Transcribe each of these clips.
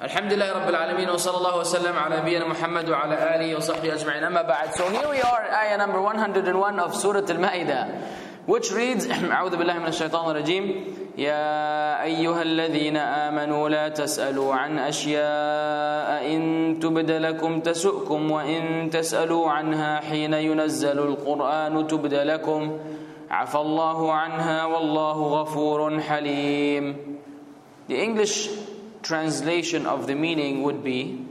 Alhamdulillah Rabbil Alameen wa sallallahu wa sallam ala nabiyyina Muhammad wa ala alihi wa sahbihi ajma'in. Amma ba'd. So here we are, ayah number 101 of Surah Al-Ma'idah, which reads, A'udhu billahi minash shaitanir rajim. يا أيها الذين آمنوا لا تسألوا عن أشياء إن تبد لكم تسؤكم وإن تسألوا عنها حين ينزل القرآن تبد لكم عفى الله عنها والله غفور حليم. The English translation of the meaning would be,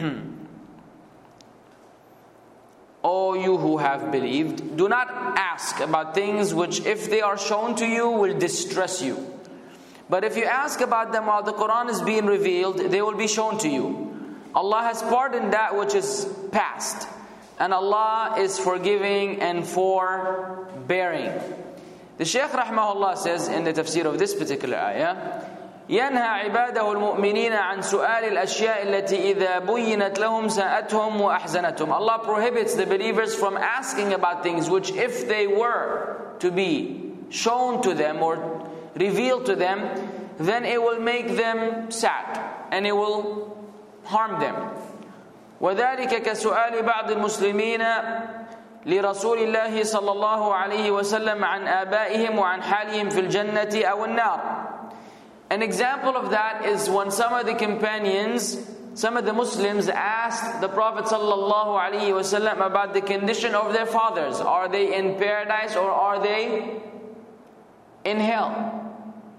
O you who have believed, do not ask about things which if they are shown to you will distress you. But if you ask about them while the Quran is being revealed, they will be shown to you. Allah has pardoned that which is past, and Allah is forgiving and forbearing. The Shaykh rahmahullah says in the tafsir of this particular ayah, ينهى عباده المؤمنين عن سؤال الأشياء التي إذا بينت لهم ساءتهم وأحزنتهم. Allah prohibits the believers from asking about things which if they were to be shown to them or revealed to them, then it will make them sad and it will harm them. وذلك كسؤال بعض المسلمين لرسول الله صلى الله عليه وسلم عن آبائهم وعن حالهم في الجنة أو النار. An example of that is when some of the companions, some of the Muslims asked the Prophet ﷺ about the condition of their fathers. Are they in paradise or are they in hell?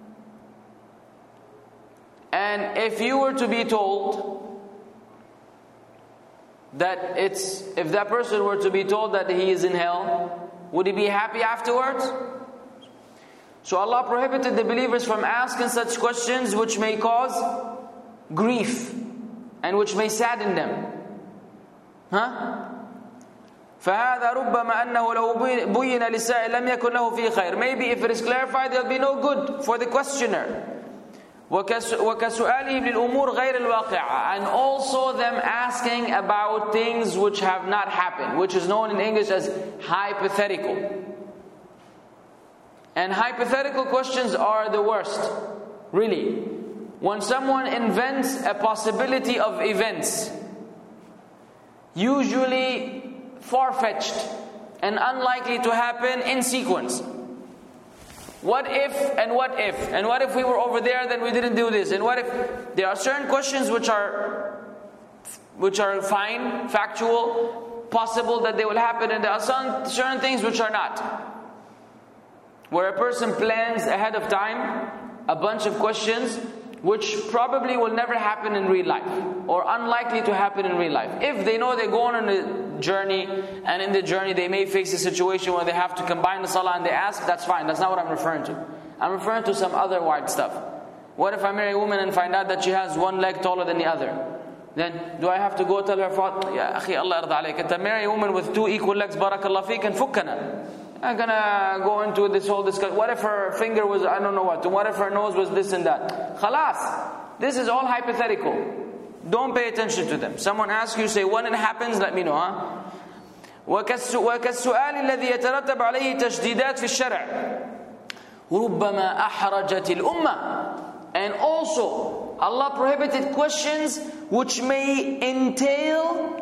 And if you were to be told that if that person were to be told that he is in hell, would he be happy afterwards? So Allah prohibited the believers from asking such questions which may cause grief and which may sadden them. فَهَذَا رُبَّمَا أَنَّهُ لَوْ بُيِّنَ لِلسَّائِلِ لَمْ يَكُنْ لَهُ فِيهِ خَيْرٌ. Maybe if it is clarified, there will be no good for the questioner. وَكَسُؤَالِهِمْ لِلْأُمُورِ غَيْرِ الْوَاقِعَةِ. And also them asking about things which have not happened, which is known in English as hypothetical. And hypothetical questions are the worst, really. When someone invents a possibility of events, usually far-fetched and unlikely to happen in sequence. What if, and what if? And what if we were over there, then we didn't do this? And what if? There are certain questions which are fine, factual, possible that they will happen, and there are certain things which are not. Where a person plans ahead of time a bunch of questions which probably will never happen in real life or unlikely to happen in real life. If they know they're going on a journey and in the journey they may face a situation where they have to combine the salah and they ask, that's fine. That's not what I'm referring to. I'm referring to some other wide stuff. What if I marry a woman and find out that she has one leg taller than the other? Then do I have to go tell her, Ya akhi, Allah yarda alayk, anta marry a woman with two equal legs, barakallah feek, and fukkana. I'm gonna go into this whole discussion. What if her finger was, I don't know what. What if her nose was this and that? Khalas. This is all hypothetical. Don't pay attention to them. Someone asks you, say, when it happens, let me know. وكالسؤال الذي يترتب عليه تشديدات في الشرع ربما أحرجت الأمة. And also, Allah prohibited questions which may entail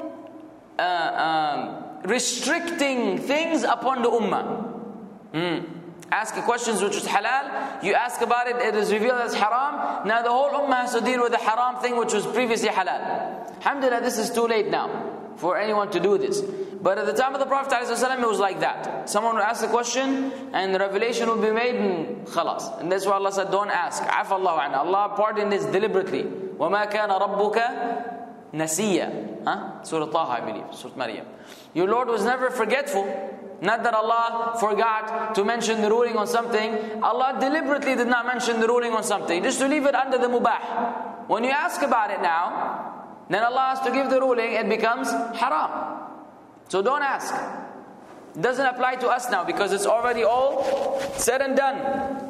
restricting things upon the ummah. Asking questions which is halal, you ask about it, it is revealed as haram. Now the whole ummah has to deal with the haram thing which was previously halal. Alhamdulillah, this is too late now for anyone to do this. But at the time of the Prophet ﷺ, it was like that. Someone would ask the question and the revelation would be made and khalas. And that's why Allah said, don't ask. Afa Allahu anhu. Allah pardoned this deliberately. وَمَا كَانَ رَبُّكَ نَسِيًّا. Surah Taha, I believe. Surah Maryam. Your Lord was never forgetful. Not that Allah forgot to mention the ruling on something. Allah deliberately did not mention the ruling on something, just to leave it under the mubah. When you ask about it now, then Allah has to give the ruling, it becomes haram. So don't ask. It doesn't apply to us now because it's already all said and done.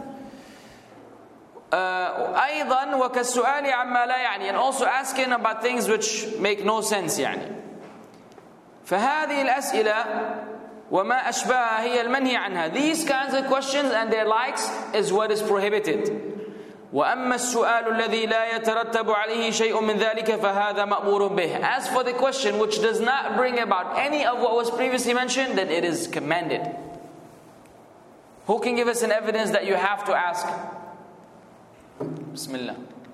أيضا وكالسؤال عما لا يعني. And also asking about things which make no sense يعني. فهذه الأسئلة وما أشبهها هي المنهي عنها. These kinds of questions and their likes is what is prohibited. وَأَمَّا السُّؤَالُ الَّذِي لَا يَتَرَتَّبُ عَلَيْهِ شَيْءٌ مِّن ذَلِكَ فَهَذَا مَأْمُورٌ بِهِ. As for the question which does not bring about any of what was previously mentioned, then it is commanded. Who can give us an evidence that you have to ask? Bismillah.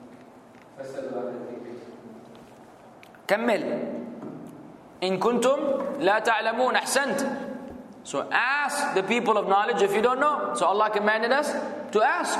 كمل. إن كنتم لا تعلمون. أحسنت. So ask the people of knowledge if you don't know. So Allah commanded us to ask.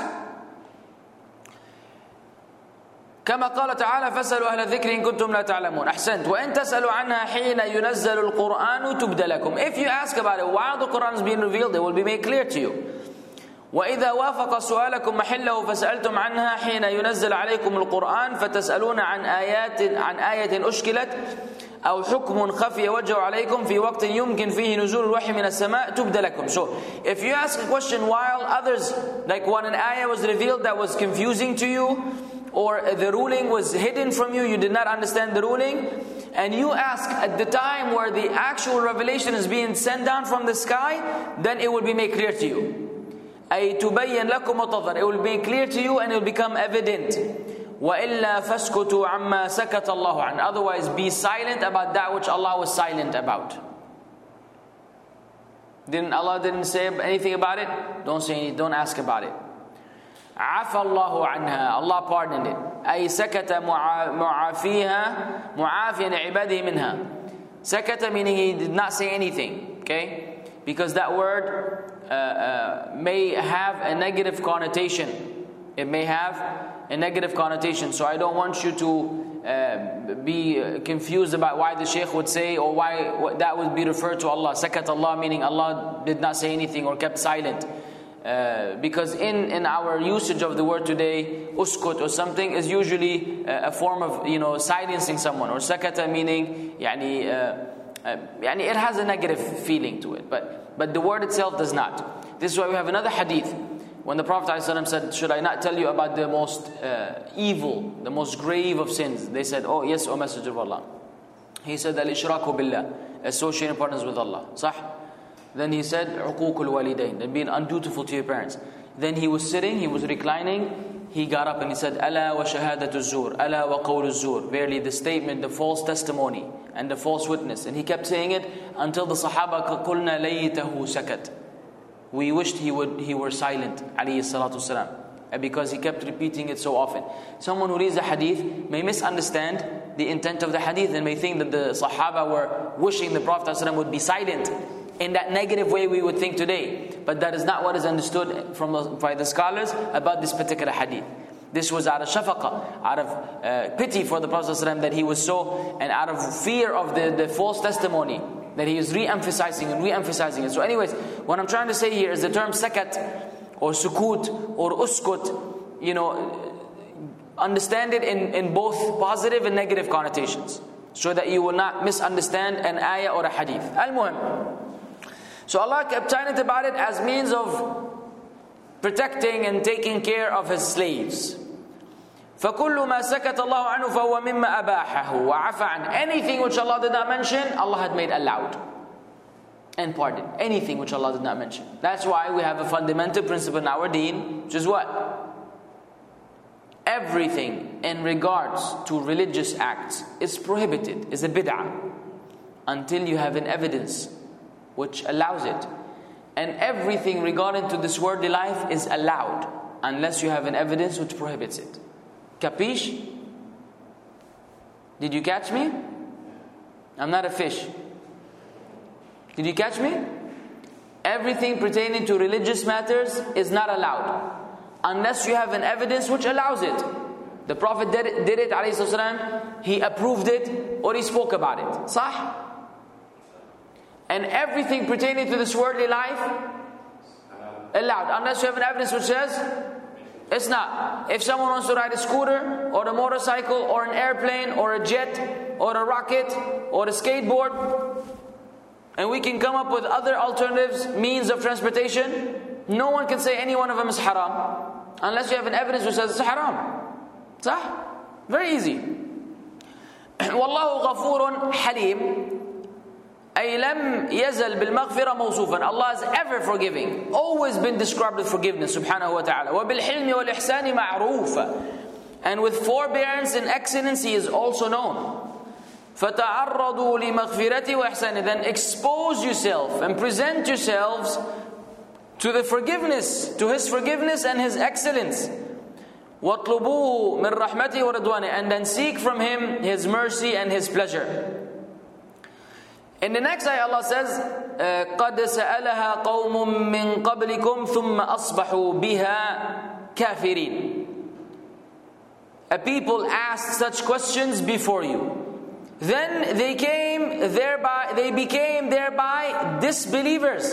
كما قال تعالى فاسألوا أهل الذكر إن كنتم لا تعلمون. أحسنت. وإن تسألوا عنها حين ينزل القرآن تبد لكم. If you ask about it while the Quran is being revealed, it will be made clear to you. وإذا وافق سؤالكم محله فسألتم عنها حين ينزل عليكم القرآن فتسألون عن آية أشكلت أو حكم خفي وجه عليكم في وقت يمكن فيه نزول الوحي من السماء تبد لكم. So if you ask a question while others, like when an ayah was revealed that was confusing to you, or the ruling was hidden from you, you did not understand the ruling, and you ask at the time where the actual revelation is being sent down from the sky, then it will be made clear to you. أي تبين لكم وتظهر. It will be clear to you and it will become evident. وَإِلَّا فَاسْكُتُوا عَمَّا سَكَتَ اللَّهُ عَنْهُ. Otherwise be silent about that which Allah was silent about. Allah didn't say anything about it? Don't say anything, don't ask about it. عَفَى اللَّهُ عَنْهَا. Allah pardoned it. أي سكت معافيها معافيا عباده منها. Sakata meaning he did not say anything. Okay? Because that word may have a negative connotation. It may have a negative connotation. So I don't want you to be confused about why the Shaykh would say, or why that would be referred to Allah. Sakat Allah meaning Allah did not say anything or kept silent. Because in our usage of the word today, uskut or something is usually a form of silencing someone. Or sakata meaning it has a negative feeling to it, but the word itself does not. This is why we have another hadith. When the Prophet ﷺ said, should I not tell you about the most evil, the most grave of sins? They said, oh yes, O Messenger of Allah. He said, al-ishraku billah, associating partners with Allah. Sah? Then he said, uququl walidain, and being undutiful to your parents. Then he was sitting, he was reclining, he got up and he said, Ala wa shahadatu zur, ala wa qawlu zur. Verily the statement, the false testimony and the false witness. And he kept saying it until the Sahaba qulna laytahu sakat. We wished he were silent, alayhi salatu wasalam. And because he kept repeating it so often. Someone who reads the hadith may misunderstand the intent of the hadith and may think that the Sahaba were wishing the Prophet ﷺ would be silent in that negative way we would think today. But that is not what is understood by the scholars about this particular hadith. This was out of shafaqah, out of pity for the Prophet ﷺ that he was so, and out of fear of the false testimony, that he is re-emphasizing it. So anyways, what I'm trying to say here is the term sakat or sukut or uskut, understand it in both positive and negative connotations, so that you will not misunderstand an ayah or a hadith. Al-Muhim. So Allah kept silent about it as means of protecting and taking care of His slaves. فَكُلُّ مَا سَكَتَ اللَّهُ عَنْهُ فَهُوَ مِمَّا أَبَاحَهُ وَعَفَى عَنْهُ. Anything which Allah did not mention, Allah had made allowed and pardoned. Anything which Allah did not mention. That's why we have a fundamental principle in our deen, which is what? Everything in regards to religious acts is prohibited, is a bid'ah, until you have an evidence which allows it. And everything regarding to this worldly life is allowed, unless you have an evidence which prohibits it. Capiche? Did you catch me? I'm not a fish. Did you catch me? Everything pertaining to religious matters is not allowed, unless you have an evidence which allows it. The Prophet did it, alayhi salam, he approved it, or he spoke about it. Sah? And everything pertaining to this worldly life, allowed, unless you have an evidence which says it's not. If someone wants to ride a scooter, or a motorcycle, or an airplane, or a jet, or a rocket, or a skateboard, and we can come up with other alternatives, means of transportation, no one can say any one of them is haram, unless you have an evidence which says it's haram. Sah? Very easy. Wallahu ghafurun halim. أي لم يزل بالمغفرة موصوفا. Allah is ever forgiving, always been described with forgiveness subhanahu wa ta'ala. وبالحلم والإحسان معروفا, and with forbearance and excellence He is also known. فَتَعَرَّضُوا لِمَغْفِرَتِ وَإِحْسَانِ, then expose yourself and present yourselves to the forgiveness, to His forgiveness and His excellence. وَاطْلُبُوهُ مِنْ رَحْمَتِهِ وَرِضْوَانِهِ, and then seek from Him His mercy and His pleasure. In the next ayah Allah says, قَدْ سَأَلَهَا قَوْمٌ مِّن قَبْلِكُمْ ثُمَّ أَصْبَحُوا بِهَا كَافِرِينَ. A people asked such questions before you, then they became thereby disbelievers.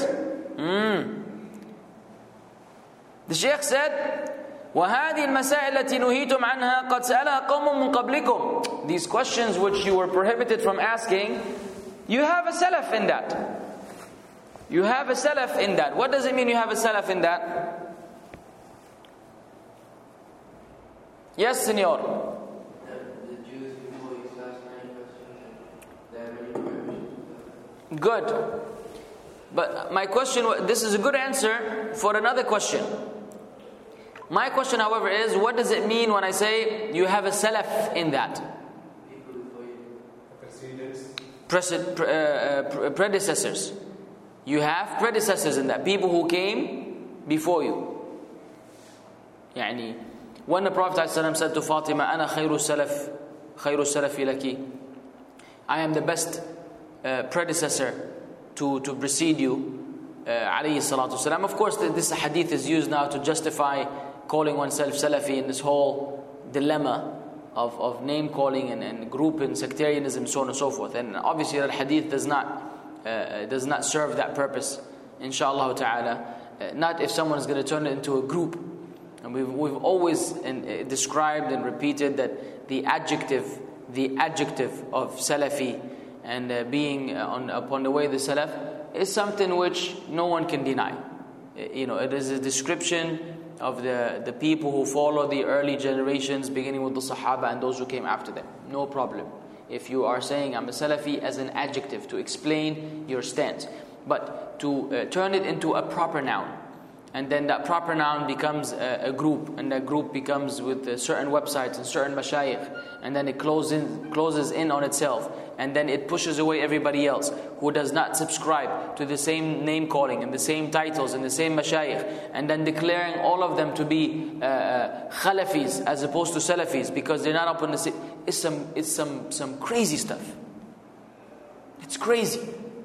The Shaykh said, وَهَذِهِ الْمَسَائِلَ الَّتِي نُهِيتُمْ عَنْهَا قَدْ سَأَلَهَا قَوْمٌ مِّن قَبْلِكُمْ. These questions which you were prohibited from asking, you have a salaf in that. You have a salaf in that. What does it mean you have a salaf in that? Yes, Senor. The Jews before you last 9 questions, Good. But my question, this is a good answer for another question. My question, however, is what does it mean when I say you have a salaf in that? people before you. Predecessors. You have predecessors in that. People who came before you. Yani, when the Prophet ﷺ said to Fatima, أَنَا خَيْرُ السَّلَفِ لَكِ, I am the best predecessor to precede you, alayhi salatu wasalam. Of course, this hadith is used now to justify calling oneself Salafi in this whole dilemma of name calling and group and sectarianism, so on and so forth. And obviously that hadith does not serve that purpose, inshallah ta'ala. Not if someone is going to turn it into a group. And we've always described and repeated that the adjective of Salafi and being upon the way of the Salaf is something which no one can deny. It is a description of the people who follow the early generations, beginning with the Sahaba and those who came after them. No problem. If you are saying I'm a Salafi as an adjective to explain your stance, but to turn it into a proper noun, and then that proper noun becomes a group, and that group becomes with certain websites and certain mashayikh, and then it closes in on itself, and then it pushes away everybody else who does not subscribe to the same name calling and the same titles and the same mashayikh, and then declaring all of them to be Khalafis as opposed to Salafis because they're not up on the same. It's some crazy stuff. It's crazy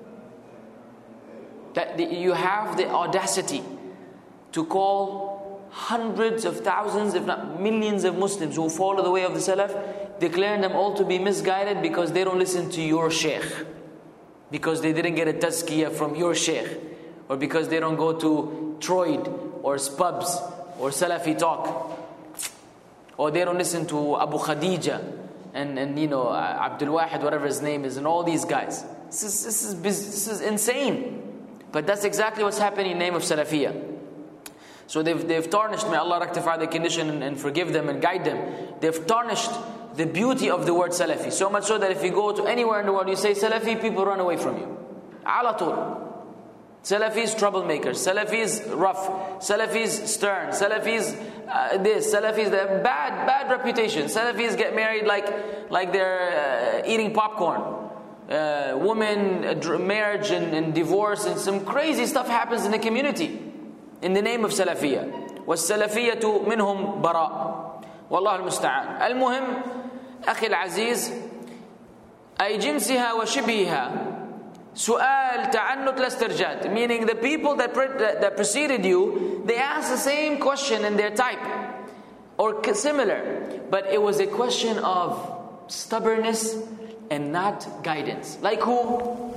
that you have the audacity to call hundreds of thousands, if not millions of Muslims who follow the way of the Salaf, declaring them all to be misguided because they don't listen to your Shaykh, because they didn't get a tazkiyah from your Shaykh, or because they don't go to Troid or Spubs or Salafi Talk, or they don't listen to Abu Khadija and Abdul Wahid, whatever his name is, and all these guys. This is insane. But that's exactly what's happening in the name of Salafiyah. So they've tarnished, may Allah rectify their condition and forgive them and guide them. They've tarnished the beauty of the word Salafi. So much so that if you go to anywhere in the world, you say Salafi, people run away from you. Ala tul. Salafis troublemakers, Salafis rough, Salafis stern, Salafis this, Salafis that, bad reputation. Salafis get married like they're eating popcorn. Women, marriage and divorce, and some crazy stuff happens in the community in the name of Salafiyah. وَالسَّلَفِيَّةُ مِنْهُمْ بَرَاء وَاللَّهُ الْمُسْتَعَانِ. المهم أخي العزيز أي جنسها وشبهها سؤال تعنت لاسترجاد, meaning the people that preceded you, they asked the same question in their type or similar, but it was a question of stubbornness and not guidance. Like who?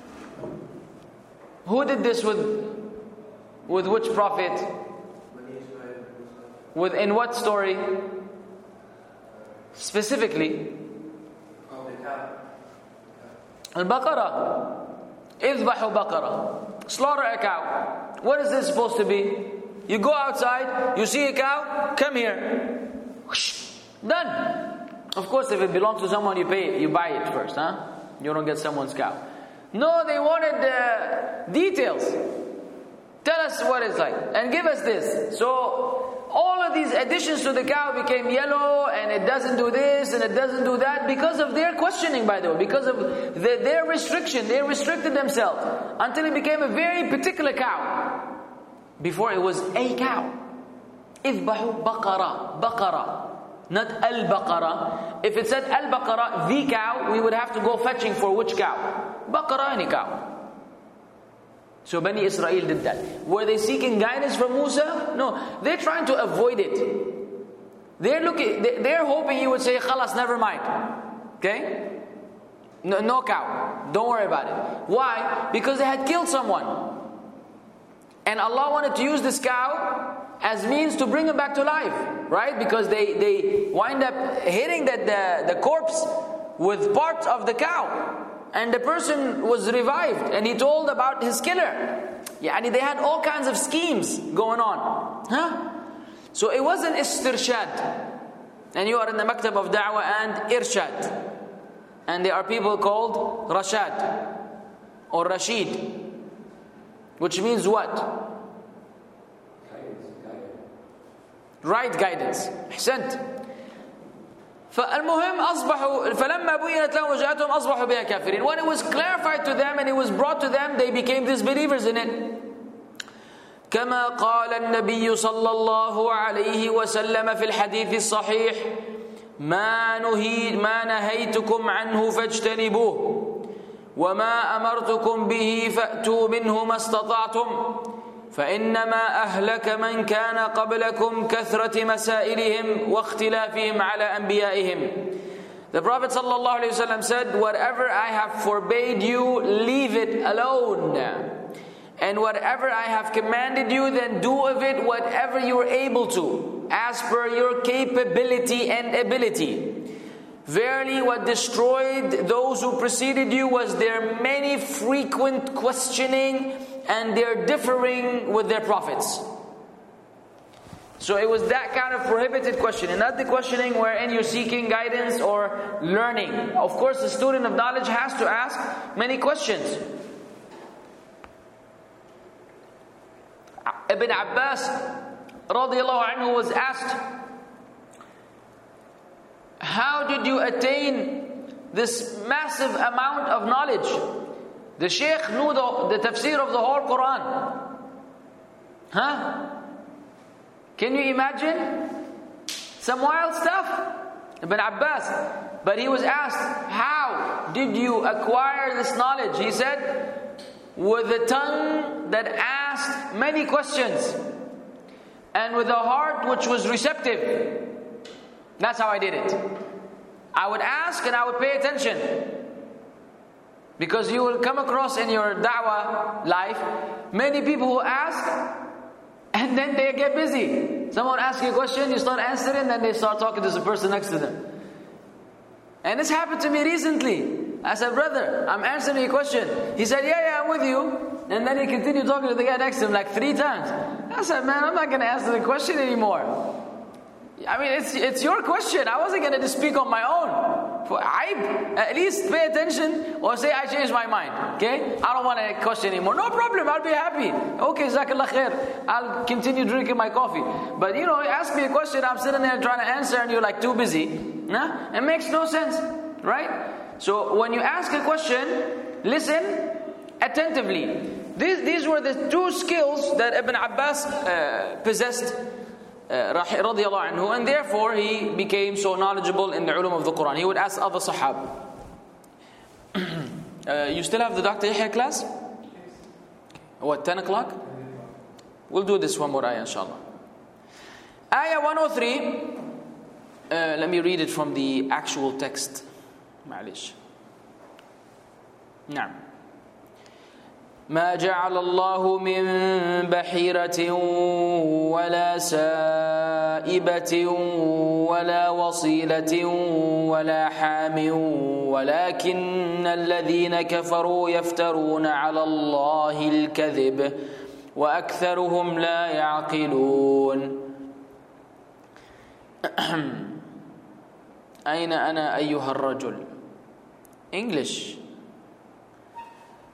Who did this with which prophet? In what story? Specifically? Al-Baqarah. اذبحوا بقرة. Slaughter a cow. What is this supposed to be? You go outside, you see a cow, come here. Done. Of course, if it belongs to someone, you buy it first, huh? You don't get someone's cow. No, they wanted details. Tell us what it's like and give us this. So all of these additions to the cow became yellow, and it doesn't do this and it doesn't do that because of their questioning, by the way, because of their restriction. They restricted themselves until it became a very particular cow. Before it was a cow. اذبحوا بقرة, not al-baqara. If it said al-baqara, the cow, we would have to go fetching for which cow? Baqara, any cow. So Bani Israel did that. Were they seeking guidance from Musa? No, they're trying to avoid it. They're hoping he would say, khalas, never mind. Okay? No cow. Don't worry about it. Why? Because they had killed someone. And Allah wanted to use this cow as means to bring him back to life. Right? Because they wind up hitting the corpse with parts of the cow. And the person was revived, and he told about his killer. They had all kinds of schemes going on. So it wasn't istirshad. And you are in the maktab of da'wah and irshad. And there are people called rashad or rashid, which means what? Right guidance. Ahsant. فالمهم أصبحوا فلما بينت لهم وجاءتهم أصبحوا بها كافرين. When it was clarified to them and it was brought to them, they became disbelievers in it. كما قال النبي صلى الله عليه وسلم في الحديث الصحيح ما نهيتكم عنه فاجتنبوه وما أمرتكم به فأتوا منه ما استطعتم فإنما أهلك من كان قبلكم كثرة مسائلهم واختلافهم على أنبيائهم. The Prophet ﷺ said, whatever I have forbade you, leave it alone. And whatever I have commanded you, then do of it whatever you are able to, as per your capability and ability. Verily, what destroyed those who preceded you was their many frequent questioning and their differing with their prophets. So it was that kind of prohibited questioning, not the questioning wherein you're seeking guidance or learning. Of course, the student of knowledge has to ask many questions. Ibn Abbas radiallahu anhu was asked, how did you attain this massive amount of knowledge? The Shaykh knew the tafsir of the whole Quran. Can you imagine? Some wild stuff. Ibn Abbas. But he was asked, how did you acquire this knowledge? He said, with a tongue that asked many questions, and with a heart which was receptive. That's how I did it. I would ask and I would pay attention. Because you will come across in your da'wah life many people who ask and then they get busy. Someone asks you a question, you start answering, then they start talking to the person next to them. And this happened to me recently. I said, brother, I'm answering your question. He said, yeah, I'm with you. And then he continued talking to the guy next to him like 3 times. I said, man, I'm not going to answer the question anymore. I mean, it's your question. I wasn't going to just speak on my own. At least pay attention or say, I changed my mind. Okay? I don't want to question anymore. No problem. I'll be happy. Okay, Jazakallah khair. I'll continue drinking my coffee. But ask me a question. I'm sitting there trying to answer and you're like too busy. It makes no sense. Right? So when you ask a question, listen attentively. These were the 2 skills that Ibn Abbas possessed, radiyallahu anhu, and therefore he became so knowledgeable in the ulum of the Quran. He would ask other sahab. You still have the Dr. Yahya class? What, 10 o'clock? We'll do this one more ayah, inshallah. Ayah 103. Let me read it from the actual text. معلش. نعم. ما جعل الله من بحيرة ولا سائبة ولا وصيلة ولا حام ولكن الذين كفروا يفترون على الله الكذب وأكثرهم لا يعقلون. أين أنا أيها الرجل? English.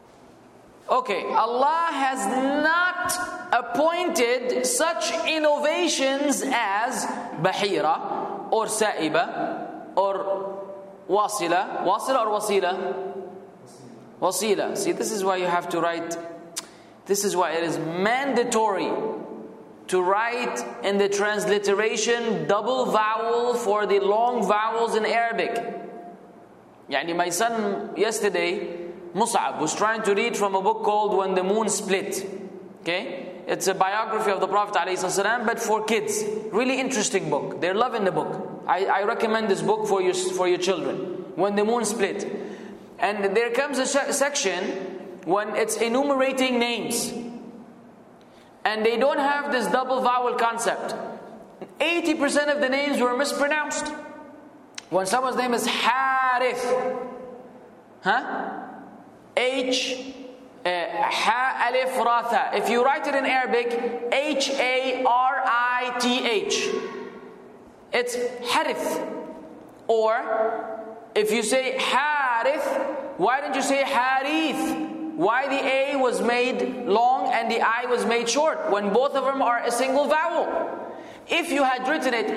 Okay, Allah has not appointed such innovations as Bahira or Sa'iba or Wasila. Wasila or Wasila? Wasila. See, this is why you have to write. This is why it is mandatory to write in the transliteration double vowel for the long vowels in Arabic. Yani my son yesterday, Mus'ab, was trying to read from a book called When the Moon Split. Okay? It's a biography of the Prophet ﷺ, but for kids. Really interesting book. They're loving the book. I recommend this book for your children. When the Moon Split. And there comes a section when it's enumerating names. And they don't have this double vowel concept. 80% of the names were mispronounced. When someone's name is Harith, Ha Alif Ratha. If you write it in Arabic, Harith, it's Harith. Or if you say Harith, why didn't you say Harith? Why the A was made long and the I was made short when both of them are a single vowel? If you had written it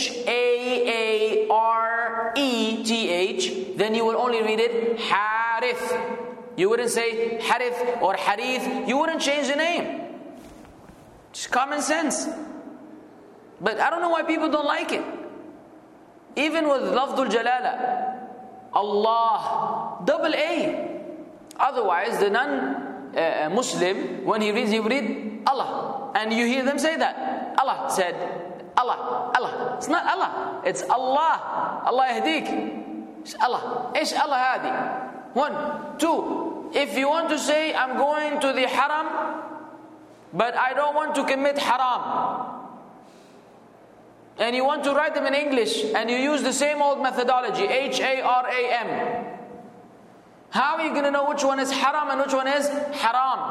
Hareth, then you would only read it Harith. You wouldn't say Harith or Harith. You wouldn't change the name. Just common sense. But I don't know why people don't like it. Even with Lafdul Jalala, Allah, double A. Otherwise, the non-Muslim, when he reads, he will read Allah. And you hear them say that. Allah said, Allah, Allah. It's not Allah, it's Allah. Allah yahdik. It's Allah. Ish Allah hadi. 1, 2. If you want to say, I'm going to the haram, but I don't want to commit haram, and you want to write them in English, and you use the same old methodology, HARAM. How are you going to know which one is haram and which one is haram?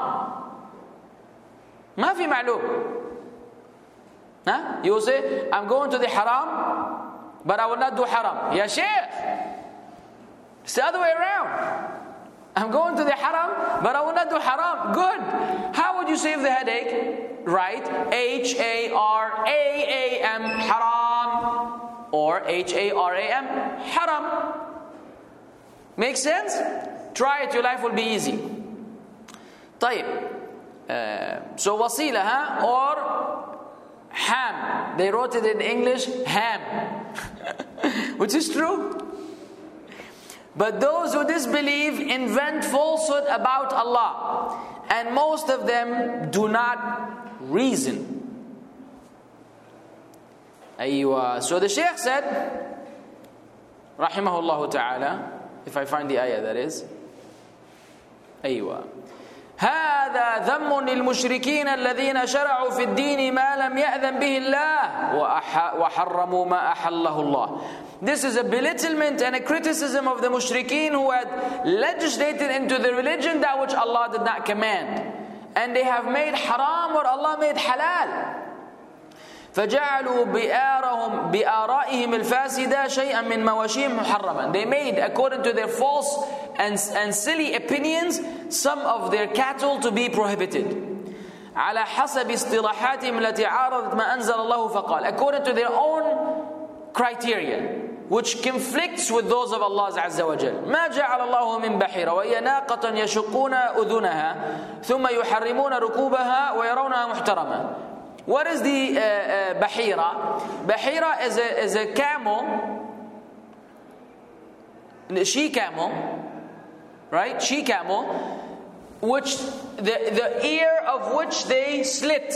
ما في معلوم. You will say, I'm going to the haram, but I will not do haram. Ya Shaykh, it's the other way around. I'm going to the haram, but I will not do haram. Good. How would you save the headache? Write HARAAM, haram, or HARAM, haram. Makes sense? Try it, your life will be easy. طيب. So wasila, or ham. They wrote it in English, ham. Which is true. But those who disbelieve invent falsehood about Allah. And most of them do not reason. Aywa. So the Shaykh said, Rahimahullah Ta'ala, if I find the ayah, that is. أيوة. هذا ذم للمشركين الذين شرعوا في الدين ما لم يأذن به الله وحرموا ما أحله الله. This is a belittlement and a criticism of the mushrikeen who had legislated into the religion that which Allah did not command. And they have made haram what Allah made halal. فجعلوا بآرائهم الفاسدة شيئا من مواشيهم محرما. They made, according to their false and silly opinions, some of their cattle to be prohibited. على حسب اصطلاحاتهم التي عارضت ما أنزل الله فقال. According to their own criteria, which conflicts with those of Allah عز وجل. ما جعل الله من بحيرة وهي ناقة يشقون أذنها ثم يحرمون ركوبها ويرونها محترمة. What is the Bahira? Bahira is a camel, she camel, right? She camel, which the ear of which they slit.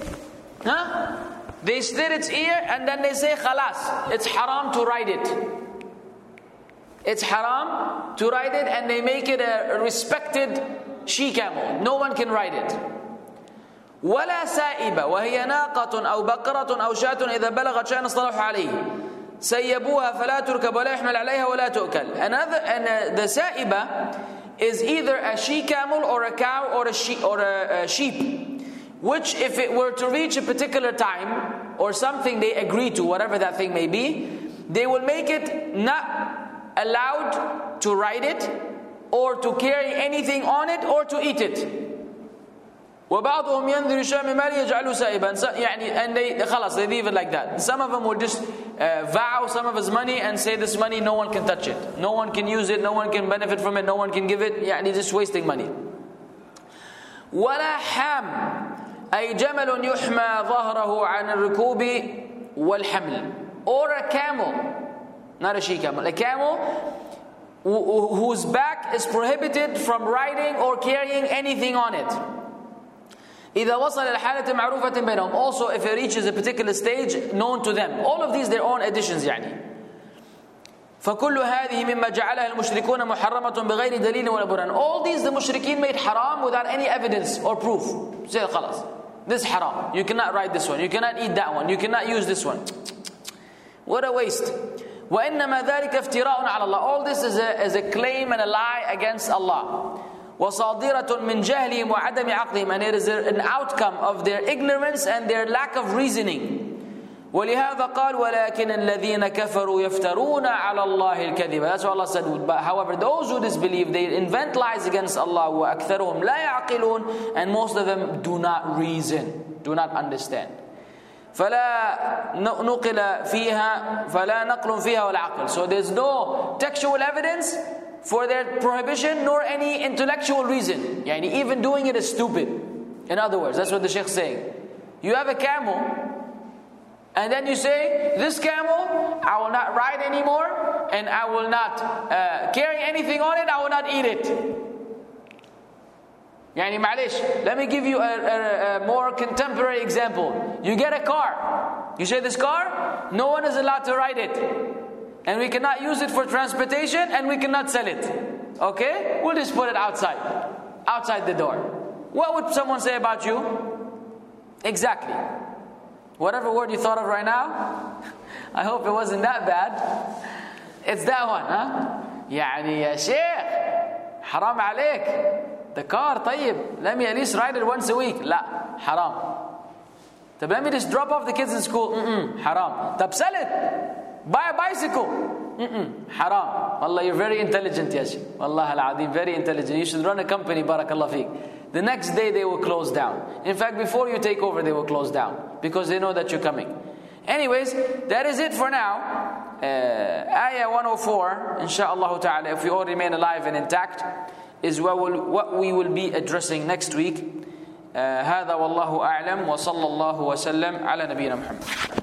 They slit its ear and then they say, Khalas, it's haram to ride it. It's haram to ride it, and they make it a respected she camel. No one can ride it. ولا سائبة وهي ناقة أو بقرة أو شاة إذا بلغت شأن اصطلحوا عليه سيبوها فلا تركب ولا يحمل عليها ولا تؤكل. And the سائبة is either a she camel or a cow or a sheep, which if it were to reach a particular time or something they agree to, whatever that thing may be, they will make it not allowed to ride it or to carry anything on it, or to eat it. وَبَعْضُهُمْ يَنْذِرُ شَامِ مَالِ يَجْعَلُ سَائِبًا. And they leave it like that. Some of them will just vow some of his money and say this money no one can touch it. No one can use it, no one can benefit from it, no one can give it. Just wasting money. وَلَا حَامٍ أي جمل يحمى ظهره عن الركوب والحمل. Or a camel, not a she camel, a camel whose back is prohibited from riding or carrying anything on it. إذا وصل الحالة معروفة بينهم. Also, if it reaches a particular stage known to them. All of these their own additions فكل هذه مما جعلها المشركون محرمة بغير دليل ولا برهان. All these the mushrikeen made haram without any evidence or proof. Say خلاص, this is haram. You cannot ride this one. You cannot eat that one. You cannot use this one. What a waste. وإنما ذلك افتراء على الله. All this is a claim and a lie against Allah. وصادرة من جهلهم وعدم عقلهم. And it is an outcome of their ignorance and their lack of reasoning. ولهذا قال ولكن الذين كفروا يفترون على الله الكذب. That's what Allah said. But however, those who disbelieve, they invent lies against Allah. وأكثرهم لا يعقلون. And most of them do not reason, do not understand. فلا نقل فيها فلا نقل فيها ولا عقل. So there's no textual evidence for their prohibition nor any intellectual reason. Even doing it is stupid. In other words, that's what the Shaykh is saying. You have a camel, and then you say, this camel, I will not ride anymore, and I will not carry anything on it, I will not eat it. معلش, let me give you a more contemporary example. You get a car. You say, this car, no one is allowed to ride it. And we cannot use it for transportation, and we cannot sell it. Okay? We'll just put it outside the door. What would someone say about you? Exactly. Whatever word you thought of right now, I hope it wasn't that bad. It's that one, huh? يا شيخ, حرام عليك. The car, طيب, let me at least ride it once a week. لا, haram. طب let me just drop off the kids in school. Haram. طب sell it. Buy a bicycle. Haram. Wallah, you're very intelligent, Yashi. Wallah al-Azim, very intelligent. You should run a company, barakallah feek. The next day they will close down. In fact, before you take over, they will close down. Because they know that you're coming. Anyways, that is it for now. Ayah 104, inshaAllah ta'ala, if we all remain alive and intact, is what we will be addressing next week. هذا والله أعلم وصلى الله وسلم على نبينا محمد.